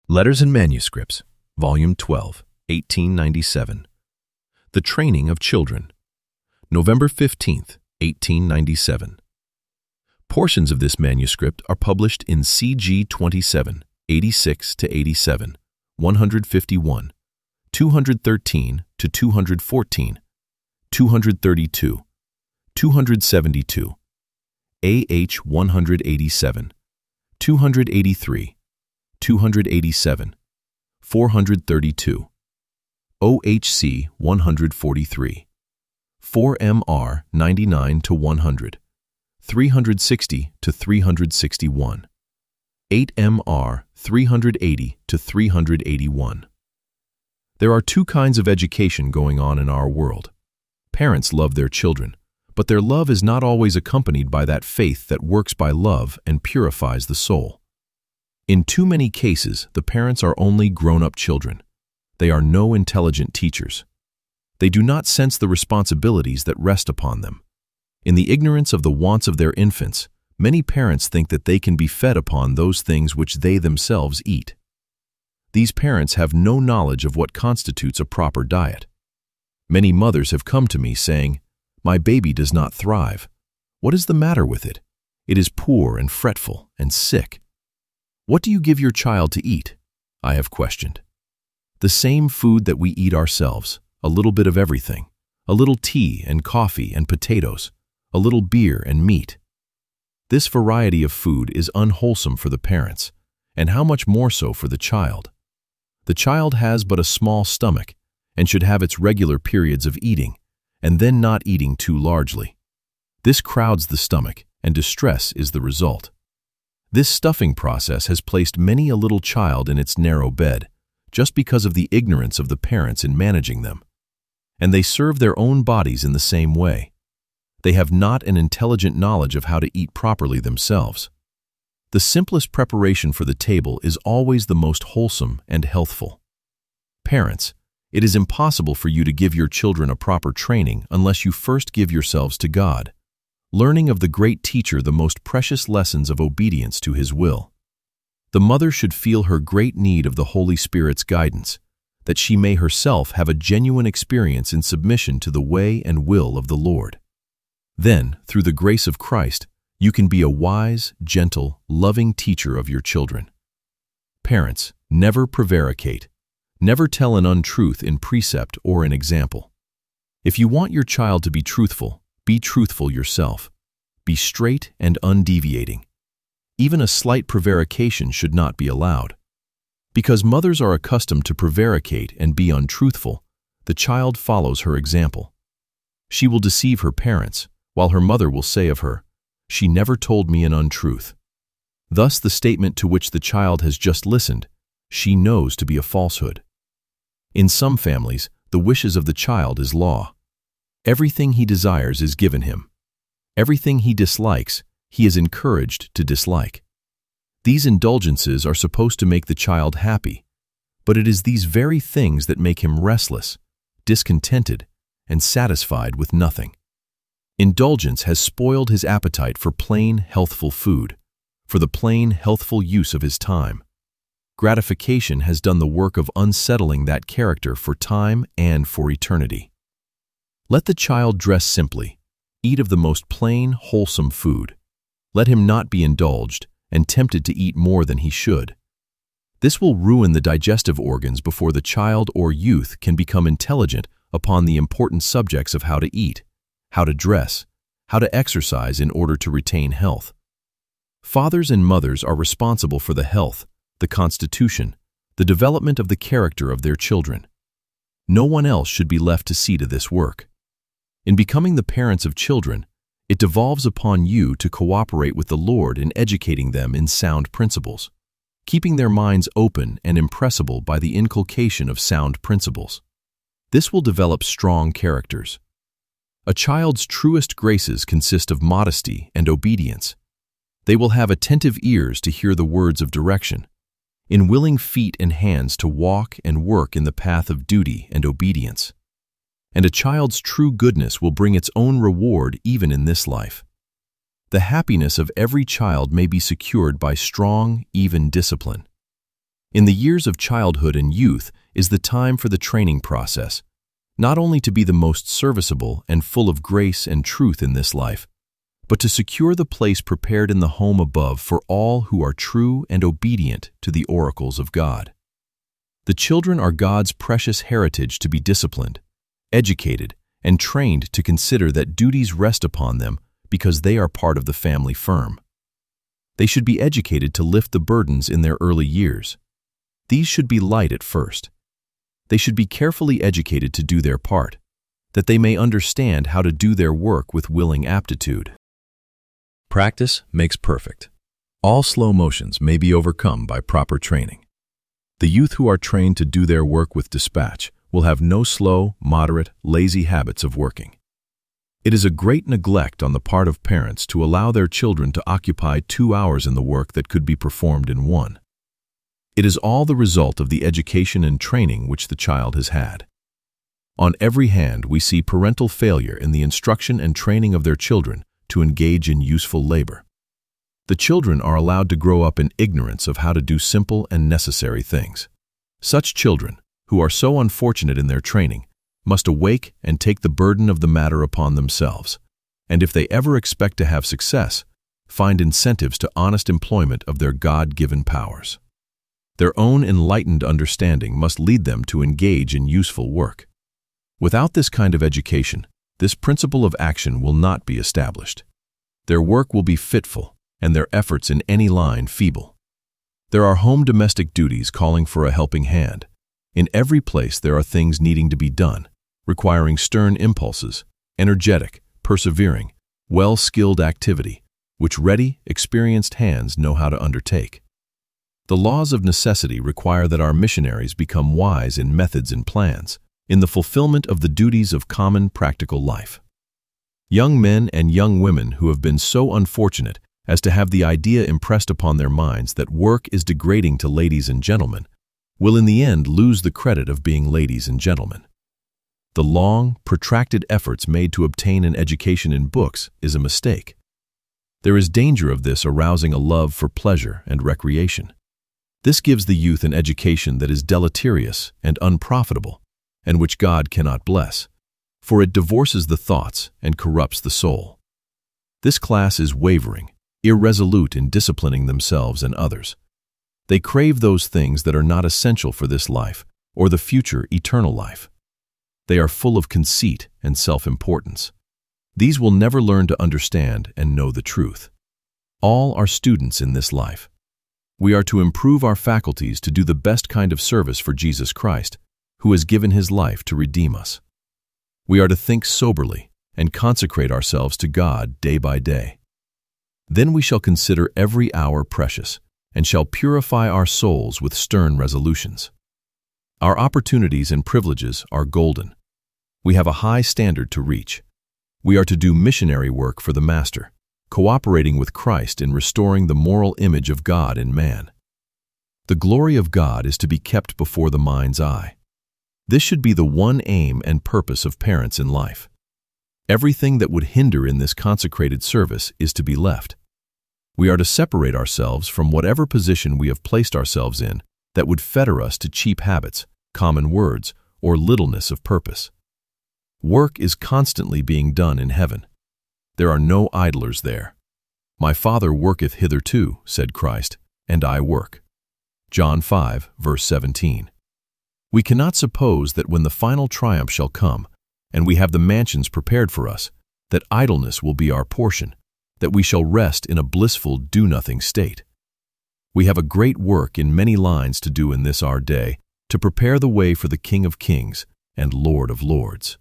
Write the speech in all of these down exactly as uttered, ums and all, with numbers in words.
Letters and Manuscripts, Volume twelve, eighteen ninety-seven. The Training of Children, November fifteenth, eighteen ninety-seven. Portions of this manuscript are published in C G twenty-seven, eighty-six to eighty-seven, one hundred fifty-one, two hundred thirteen to two hundred fourteen, two hundred thirty-two, two hundred seventy-two, A H one hundred eighty-seven, two hundred eighty-three, two hundred eighty-seven, four hundred thirty-two, O H C one hundred forty-three, four M R ninety-nine to one hundred, three hundred sixty to three hundred sixty-one, eight M R three hundred eighty to three hundred eighty-one. There are two kinds of education going on in our world. Parents love their children, but their love is not always accompanied by that faith that works by love and purifies the soul. In too many cases, the parents are only grown-up children. They are no intelligent teachers. They do not sense the responsibilities that rest upon them. In the ignorance of the wants of their infants, many parents think that they can be fed upon those things which they themselves eat. These parents have no knowledge of what constitutes a proper diet. Many mothers have come to me saying, "My baby does not thrive. What is the matter with it? It is poor and fretful and sick." "What do you give your child to eat?" I have questioned. "The same food that we eat ourselves, a little bit of everything, a little tea and coffee and potatoes, a little beer and meat." This variety of food is unwholesome for the parents, and how much more so for the child. The child has but a small stomach and should have its regular periods of eating, and then not eating too largely. This crowds the stomach, and distress is the result. This stuffing process has placed many a little child in its narrow bed, just because of the ignorance of the parents in managing them. And they serve their own bodies in the same way. They have not an intelligent knowledge of how to eat properly themselves. The simplest preparation for the table is always the most wholesome and healthful. Parents, it is impossible for you to give your children a proper training unless you first give yourselves to God, learning of the great teacher the most precious lessons of obedience to his will. The mother should feel her great need of the Holy Spirit's guidance, that she may herself have a genuine experience in submission to the way and will of the Lord. Then, through the grace of Christ, you can be a wise, gentle, loving teacher of your children. Parents, never prevaricate. Never tell an untruth in precept or in example. If you want your child to be truthful, be truthful yourself. Be straight and undeviating. Even a slight prevarication should not be allowed. Because mothers are accustomed to prevaricate and be untruthful, the child follows her example. She will deceive her parents, while her mother will say of her, "She never told me an untruth." Thus the statement to which the child has just listened, she knows to be a falsehood. In some families, the wishes of the child is law. Everything he desires is given him. Everything he dislikes, he is encouraged to dislike. These indulgences are supposed to make the child happy, but it is these very things that make him restless, discontented, and satisfied with nothing. Indulgence has spoiled his appetite for plain, healthful food, for the plain, healthful use of his time. Gratification has done the work of unsettling that character for time and for eternity. Let the child dress simply, eat of the most plain, wholesome food. Let him not be indulged and tempted to eat more than he should. This will ruin the digestive organs before the child or youth can become intelligent upon the important subjects of how to eat, how to dress, how to exercise in order to retain health. Fathers and mothers are responsible for the health, the constitution, the development of the character of their children. No one else should be left to see to this work. In becoming the parents of children, it devolves upon you to cooperate with the Lord in educating them in sound principles, keeping their minds open and impressible by the inculcation of sound principles. This will develop strong characters. A child's truest graces consist of modesty and obedience. They will have attentive ears to hear the words of direction, in willing feet and hands to walk and work in the path of duty and obedience. And a child's true goodness will bring its own reward even in this life. The happiness of every child may be secured by strong, even discipline. In the years of childhood and youth is the time for the training process, not only to be the most serviceable and full of grace and truth in this life, but to secure the place prepared in the home above for all who are true and obedient to the oracles of God. The children are God's precious heritage to be disciplined, educated, and trained to consider that duties rest upon them because they are part of the family firm. They should be educated to lift the burdens in their early years. These should be light at first. They should be carefully educated to do their part, that they may understand how to do their work with willing aptitude. Practice makes perfect. All slow motions may be overcome by proper training. The youth who are trained to do their work with dispatch will have no slow, moderate, lazy habits of working. It is a great neglect on the part of parents to allow their children to occupy two hours in the work that could be performed in one. It is all the result of the education and training which the child has had. On every hand, we see parental failure in the instruction and training of their children to engage in useful labor. The children are allowed to grow up in ignorance of how to do simple and necessary things. Such children, who are so unfortunate in their training, must awake and take the burden of the matter upon themselves, and if they ever expect to have success, find incentives to honest employment of their God-given powers. Their own enlightened understanding must lead them to engage in useful work. Without this kind of education, this principle of action will not be established. Their work will be fitful, and their efforts in any line feeble. There are home domestic duties calling for a helping hand. In every place there are things needing to be done, requiring stern impulses, energetic, persevering, well-skilled activity, which ready, experienced hands know how to undertake. The laws of necessity require that our missionaries become wise in methods and plans, in the fulfillment of the duties of common practical life. Young men and young women who have been so unfortunate as to have the idea impressed upon their minds that work is degrading to ladies and gentlemen will in the end lose the credit of being ladies and gentlemen. The long, protracted efforts made to obtain an education in books is a mistake. There is danger of this arousing a love for pleasure and recreation. This gives the youth an education that is deleterious and unprofitable, and which God cannot bless, for it divorces the thoughts and corrupts the soul. This class is wavering, irresolute in disciplining themselves and others. They crave those things that are not essential for this life or the future eternal life. They are full of conceit and self-importance. These will never learn to understand and know the truth. All are students in this life. We are to improve our faculties to do the best kind of service for Jesus Christ, who has given his life to redeem us. We are to think soberly and consecrate ourselves to God day by day. Then we shall consider every hour precious and shall purify our souls with stern resolutions. Our opportunities and privileges are golden. We have a high standard to reach. We are to do missionary work for the Master, cooperating with Christ in restoring the moral image of God in man. The glory of God is to be kept before the mind's eye. This should be the one aim and purpose of parents in life. Everything that would hinder in this consecrated service is to be left. We are to separate ourselves from whatever position we have placed ourselves in that would fetter us to cheap habits, common words, or littleness of purpose. Work is constantly being done in heaven. There are no idlers there. My Father worketh hitherto, said Christ, and I work. John five, verse seventeen. We cannot suppose that when the final triumph shall come, and we have the mansions prepared for us, that idleness will be our portion, that we shall rest in a blissful do-nothing state. We have a great work in many lines to do in this our day, to prepare the way for the King of Kings and Lord of Lords.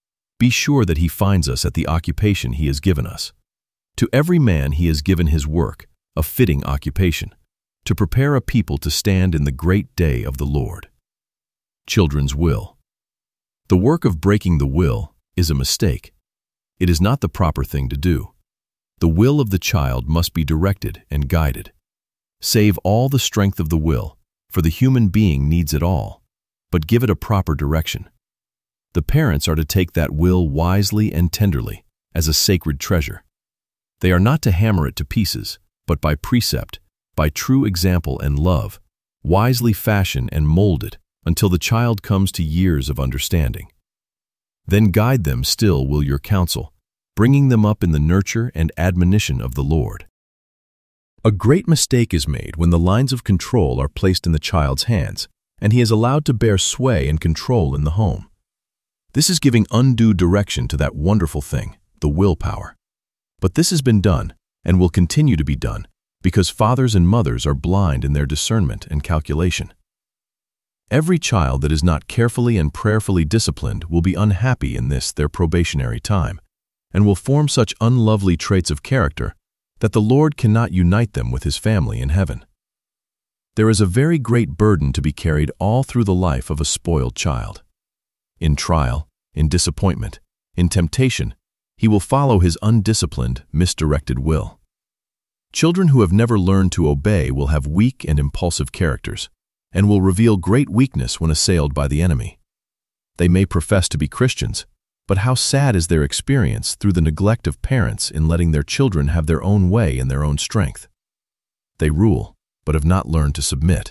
Be sure that he finds us at the occupation he has given us. To every man he has given his work, a fitting occupation, to prepare a people to stand in the great day of the Lord. Children's will. The work of breaking the will is a mistake. It is not the proper thing to do. The will of the child must be directed and guided. Save all the strength of the will, for the human being needs it all, but give it a proper direction. The parents are to take that will wisely and tenderly, as a sacred treasure. They are not to hammer it to pieces, but by precept, by true example and love, Wisely fashion and mold it until the child comes to years of understanding. Then guide them still will your counsel, bringing them up in the nurture and admonition of the Lord. A great mistake is made when the lines of control are placed in the child's hands, and he is allowed to bear sway and control in the home. This is giving undue direction to that wonderful thing, the willpower. But this has been done, and will continue to be done, because fathers and mothers are blind in their discernment and calculation. Every child that is not carefully and prayerfully disciplined will be unhappy in this their probationary time, and will form such unlovely traits of character that the Lord cannot unite them with His family in heaven. There is a very great burden to be carried all through the life of a spoiled child. In trial, in disappointment, in temptation, he will follow his undisciplined, misdirected will. Children who have never learned to obey will have weak and impulsive characters, and will reveal great weakness when assailed by the enemy. They may profess to be Christians, but how sad is their experience through the neglect of parents in letting their children have their own way in their own strength. They rule, but have not learned to submit.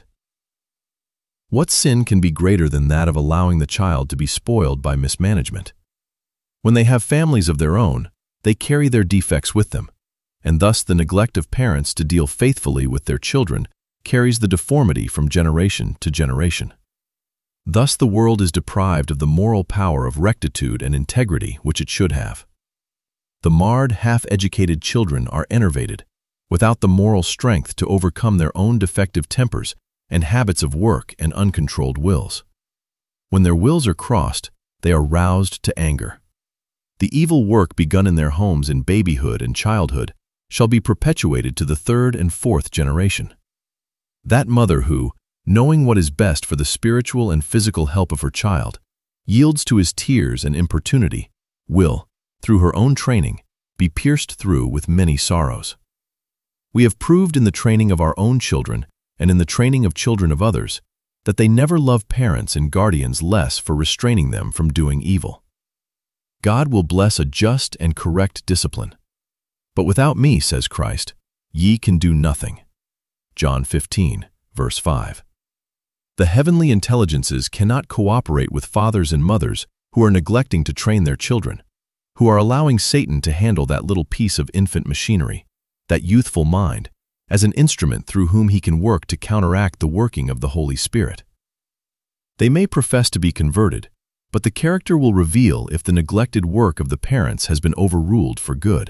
What sin can be greater than that of allowing the child to be spoiled by mismanagement? When they have families of their own, they carry their defects with them, and thus the neglect of parents to deal faithfully with their children carries the deformity from generation to generation. Thus the world is deprived of the moral power of rectitude and integrity which it should have. The marred, half-educated children are enervated, without the moral strength to overcome their own defective tempers and habits of work and uncontrolled wills. When their wills are crossed, they are roused to anger. The evil work begun in their homes in babyhood and childhood shall be perpetuated to the third and fourth generation. That mother who, knowing what is best for the spiritual and physical help of her child, yields to his tears and importunity, will, through her own training, be pierced through with many sorrows. We have proved in the training of our own children and in the training of children of others that they never love parents and guardians less for restraining them from doing evil. God will bless a just and correct discipline. But without me, says Christ, ye can do nothing. John fifteen, verse five. The heavenly intelligences cannot cooperate with fathers and mothers who are neglecting to train their children, who are allowing Satan to handle that little piece of infant machinery, that youthful mind, as an instrument through whom he can work to counteract the working of the Holy Spirit. They may profess to be converted, but the character will reveal if the neglected work of the parents has been overruled for good.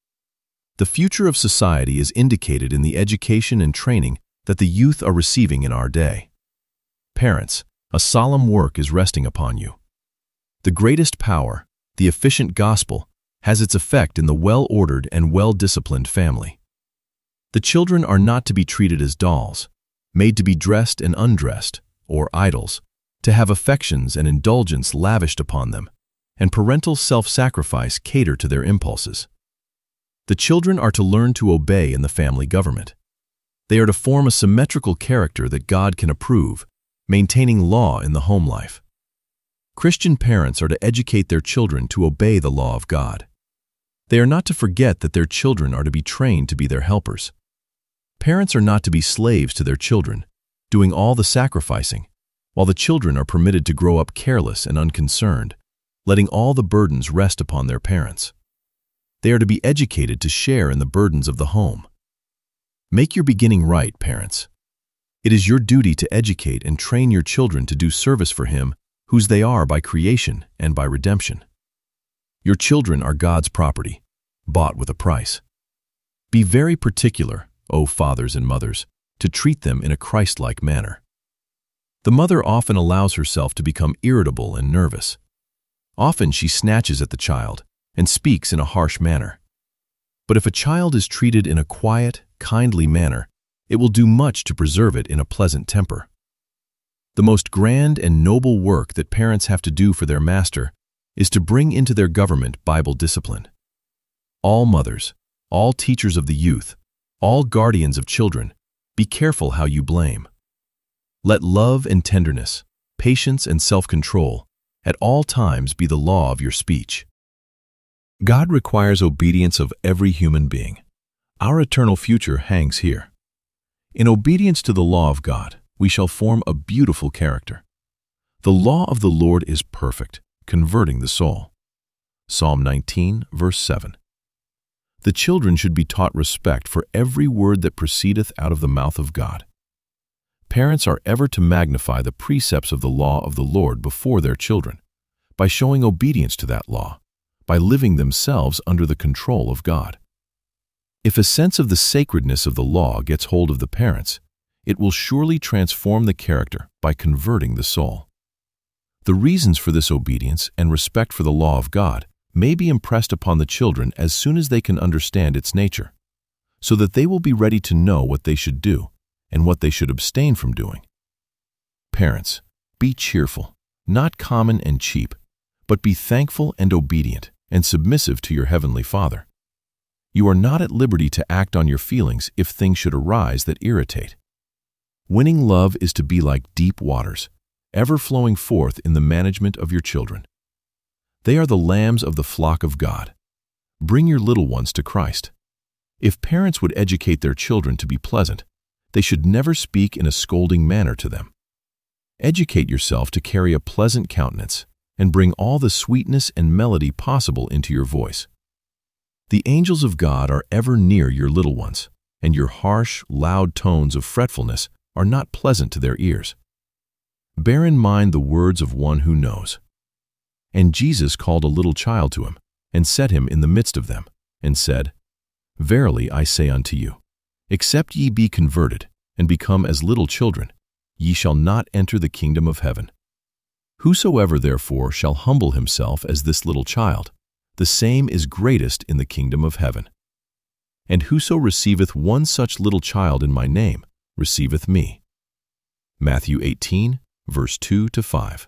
The future of society is indicated in the education and training that the youth are receiving in our day. Parents, a solemn work is resting upon you. The greatest power, the efficient gospel, has its effect in the well-ordered and well-disciplined family. The children are not to be treated as dolls, made to be dressed and undressed, or idols, to have affections and indulgence lavished upon them, and parental self-sacrifice cater to their impulses. The children are to learn to obey in the family government. They are to form a symmetrical character that God can approve, maintaining law in the home life. Christian parents are to educate their children to obey the law of God. They are not to forget that their children are to be trained to be their helpers. Parents are not to be slaves to their children, doing all the sacrificing, while the children are permitted to grow up careless and unconcerned, letting all the burdens rest upon their parents. They are to be educated to share in the burdens of the home. Make your beginning right, parents. It is your duty to educate and train your children to do service for Him, whose they are by creation and by redemption. Your children are God's property, bought with a price. Be very particular, O fathers and mothers, to treat them in a Christ-like manner. The mother often allows herself to become irritable and nervous. Often she snatches at the child and speaks in a harsh manner. But if a child is treated in a quiet, kindly manner, it will do much to preserve it in a pleasant temper. The most grand and noble work that parents have to do for their master is to bring into their government Bible discipline. All mothers, all teachers of the youth, all guardians of children, be careful how you blame. Let love and tenderness, patience and self-control, at all times be the law of your speech. God requires obedience of every human being. Our eternal future hangs here. In obedience to the law of God, we shall form a beautiful character. The law of the Lord is perfect, converting the soul. Psalm nineteen, verse seven. The children should be taught respect for every word that proceedeth out of the mouth of God. Parents are ever to magnify the precepts of the law of the Lord before their children, by showing obedience to that law, by living themselves under the control of God. If a sense of the sacredness of the law gets hold of the parents, it will surely transform the character by converting the soul. The reasons for this obedience and respect for the law of God may be impressed upon the children as soon as they can understand its nature, so that they will be ready to know what they should do and what they should abstain from doing. Parents, be cheerful, not common and cheap, but be thankful and obedient and submissive to your Heavenly Father. You are not at liberty to act on your feelings if things should arise that irritate. Winning love is to be like deep waters, ever flowing forth in the management of your children. They are the lambs of the flock of God. Bring your little ones to Christ. If parents would educate their children to be pleasant, they should never speak in a scolding manner to them. Educate yourself to carry a pleasant countenance and bring all the sweetness and melody possible into your voice. The angels of God are ever near your little ones, and your harsh, loud tones of fretfulness are not pleasant to their ears. Bear in mind the words of one who knows. And Jesus called a little child to him, and set him in the midst of them, and said, Verily I say unto you, except ye be converted, and become as little children, ye shall not enter the kingdom of heaven. Whosoever therefore shall humble himself as this little child, the same is greatest in the kingdom of heaven. And whoso receiveth one such little child in my name, receiveth me. Matthew eighteen, verse two to five.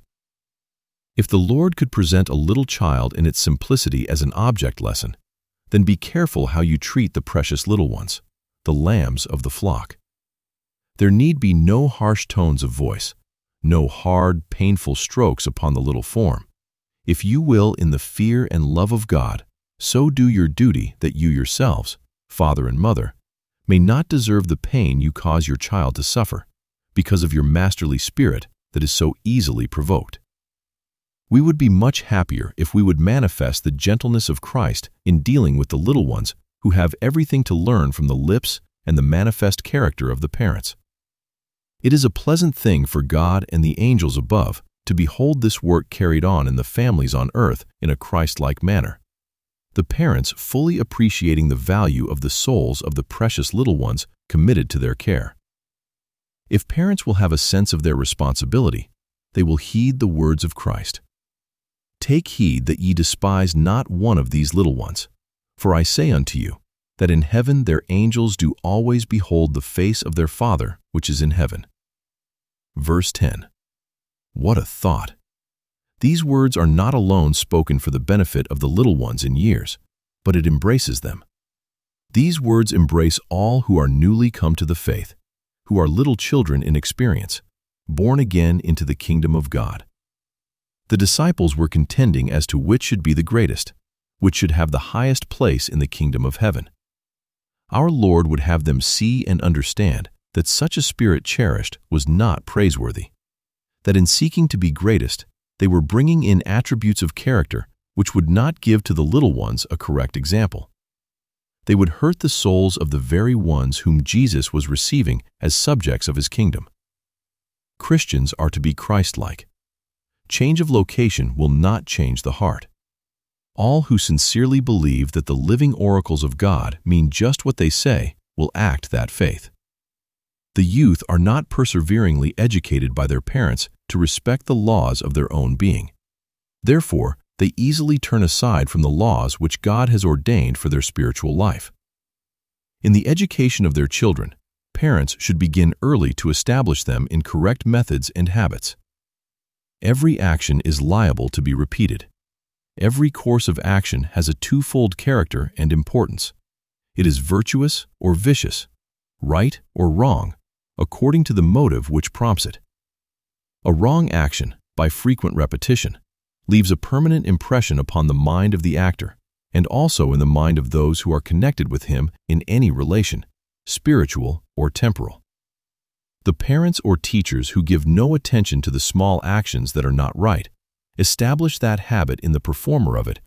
If the Lord could present a little child in its simplicity as an object lesson, then be careful how you treat the precious little ones, the lambs of the flock. There need be no harsh tones of voice, no hard, painful strokes upon the little form. If you will, in the fear and love of God, so do your duty that you yourselves, father and mother, may not deserve the pain you cause your child to suffer, because of your masterly spirit that is so easily provoked. We would be much happier if we would manifest the gentleness of Christ in dealing with the little ones who have everything to learn from the lips and the manifest character of the parents. It is a pleasant thing for God and the angels above to behold this work carried on in the families on earth in a Christ-like manner, the parents fully appreciating the value of the souls of the precious little ones committed to their care. If parents will have a sense of their responsibility, they will heed the words of Christ. Take heed that ye despise not one of these little ones, for I say unto you, that in heaven their angels do always behold the face of their Father which is in heaven. Verse ten. What a thought! These words are not alone spoken for the benefit of the little ones in years, but it embraces them. These words embrace all who are newly come to the faith, who are little children in experience, born again into the kingdom of God. The disciples were contending as to which should be the greatest, which should have the highest place in the kingdom of heaven. Our Lord would have them see and understand that such a spirit cherished was not praiseworthy, that in seeking to be greatest, they were bringing in attributes of character which would not give to the little ones a correct example. They would hurt the souls of the very ones whom Jesus was receiving as subjects of his kingdom. Christians are to be Christ-like. Change of location will not change the heart. All who sincerely believe that the living oracles of God mean just what they say will act that faith. The youth are not perseveringly educated by their parents to respect the laws of their own being. Therefore, they easily turn aside from the laws which God has ordained for their spiritual life. In the education of their children, parents should begin early to establish them in correct methods and habits. Every action is liable to be repeated. Every course of action has a twofold character and importance. It is virtuous or vicious, right or wrong, according to the motive which prompts it. A wrong action, by frequent repetition, leaves a permanent impression upon the mind of the actor and also in the mind of those who are connected with him in any relation, spiritual or temporal. The parents or teachers who give no attention to the small actions that are not right establish that habit in the performer of it.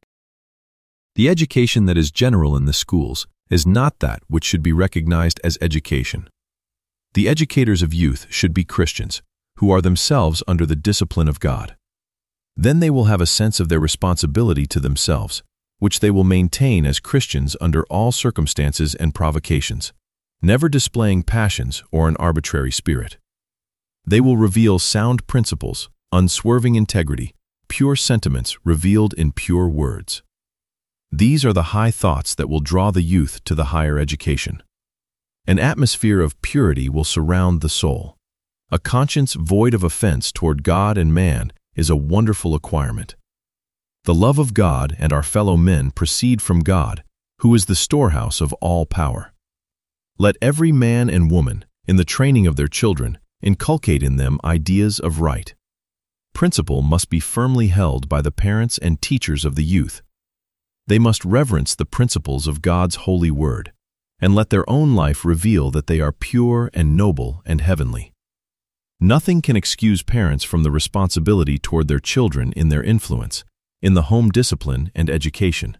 The education that is general in the schools is not that which should be recognized as education. The educators of youth should be Christians, who are themselves under the discipline of God. Then they will have a sense of their responsibility to themselves, which they will maintain as Christians under all circumstances and provocations, never displaying passions or an arbitrary spirit. They will reveal sound principles, unswerving integrity, pure sentiments revealed in pure words. These are the high thoughts that will draw the youth to the higher education. An atmosphere of purity will surround the soul. A conscience void of offense toward God and man is a wonderful acquirement. The love of God and our fellow men proceed from God, who is the storehouse of all power. Let every man and woman, in the training of their children, inculcate in them ideas of right. Principle must be firmly held by the parents and teachers of the youth. They must reverence the principles of God's holy word, and let their own life reveal that they are pure and noble and heavenly. Nothing can excuse parents from the responsibility toward their children in their influence, in the home discipline and education.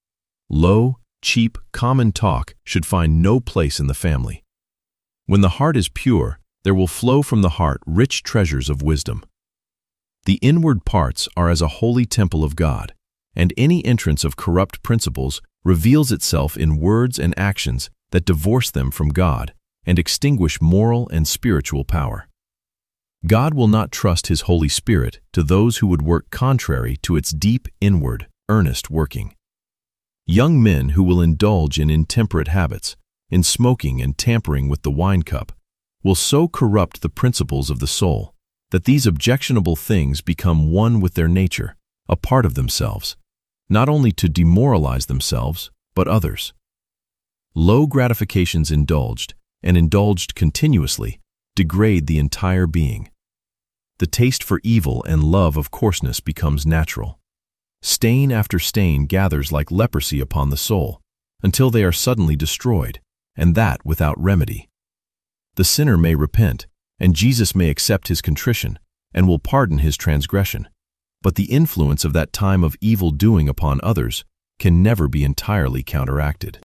Low, cheap, common talk should find no place in the family. When the heart is pure, there will flow from the heart rich treasures of wisdom. The inward parts are as a holy temple of God, and any entrance of corrupt principles reveals itself in words and actions that divorce them from God and extinguish moral and spiritual power. God will not trust His Holy Spirit to those who would work contrary to its deep, inward, earnest working. Young men who will indulge in intemperate habits, in smoking and tampering with the wine cup, will so corrupt the principles of the soul that these objectionable things become one with their nature, a part of themselves, not only to demoralize themselves, but others. Low gratifications indulged, and indulged continuously, degrade the entire being. The taste for evil and love of coarseness becomes natural. Stain after stain gathers like leprosy upon the soul, until they are suddenly destroyed, and that without remedy. The sinner may repent, and Jesus may accept his contrition, and will pardon his transgression, but the influence of that time of evil doing upon others can never be entirely counteracted.